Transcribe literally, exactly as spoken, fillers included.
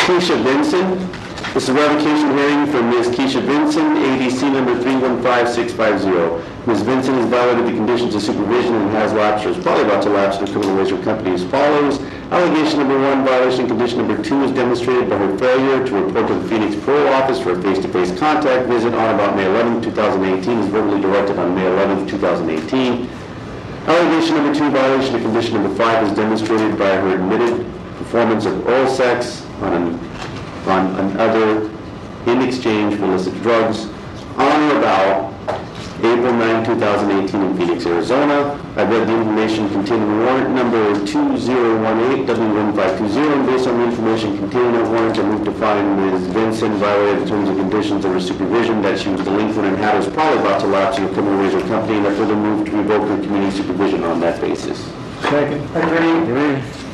Keisha Vinson. This is a revocation hearing for Miz Keisha Vinson, A D C number three one five six five zero. Miz Vinson has violated the conditions of supervision and has lapsed, or is probably about to lapse, the criminal ways of company as follows. Allegation number one, violation condition number two is demonstrated by her failure to report to the Phoenix Parole Office for a face-to-face contact visit on about May eleventh, two thousand eighteen, is verbally directed on May eleventh, two thousand eighteen. Allegation number two, violation of condition number five is demonstrated by her admitted performance of oral sex on, an, on another in exchange for illicit drugs on or about April ninth, two thousand eighteen in Phoenix, Arizona. I read the information contained in warrant number two zero one eight W one five two zero, and based on the information contained in that warrant, I move to find Miz Vinson violated the terms and conditions of her supervision, that she was delinquent and had was probably about to lapse in a criminal ways of company, and I further move to revoke her community supervision on that basis. Second. Agreed.